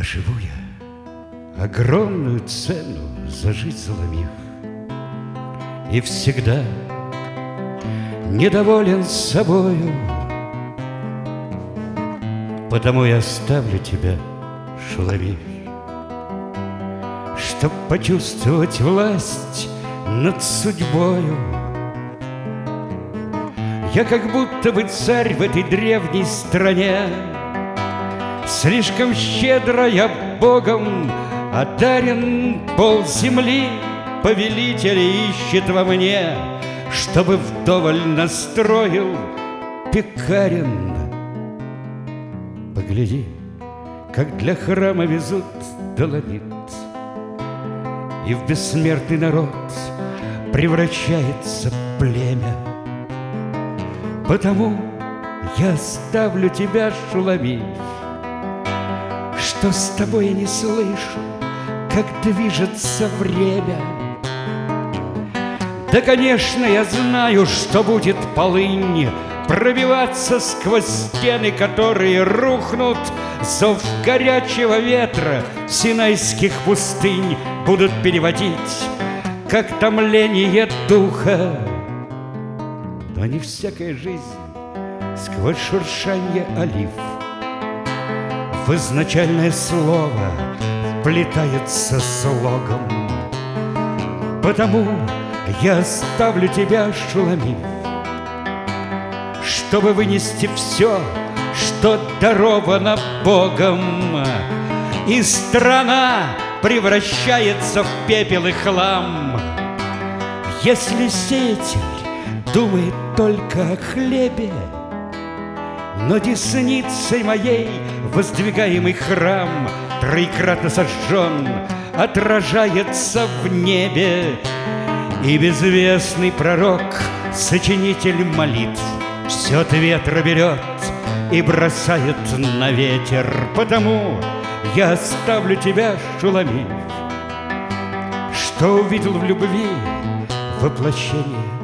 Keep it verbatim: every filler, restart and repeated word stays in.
А живу я, огромную цену за жизнь заломив, и всегда недоволен собою. Потому я оставлю тебя, Шуловив, чтоб почувствовать власть над судьбою. Я как будто бы царь в этой древней стране, слишком щедро я Богом одарен, пол земли повелитель ищет во мне, чтобы вдоволь настроил пекарен. Погляди, как для храма везут доломит, и в бессмертный народ превращается племя. Потому я оставлю тебя, Шуловив, что с тобой я не слышу, как движется время. Да, конечно, я знаю, что будет полынь пробиваться сквозь стены, которые рухнут. Зов горячего ветра синайских пустынь будут переводить как томление духа. Но не всякая жизнь сквозь шуршанье олив в изначальное слово вплетается слогом. Потому я оставлю тебя, Шуловив, чтобы вынести все, что даровано Богом. И страна превращается в пепел и хлам. Если сеятель думает только о хлебе, но десницей моей воздвигаемый храм, троекратно сожжен, отражается в небе. И безвестный пророк, сочинитель молитв, все от ветра берет и бросает на ветер. Потому я оставлю тебя, Шуловив, что увидел в любви воплощение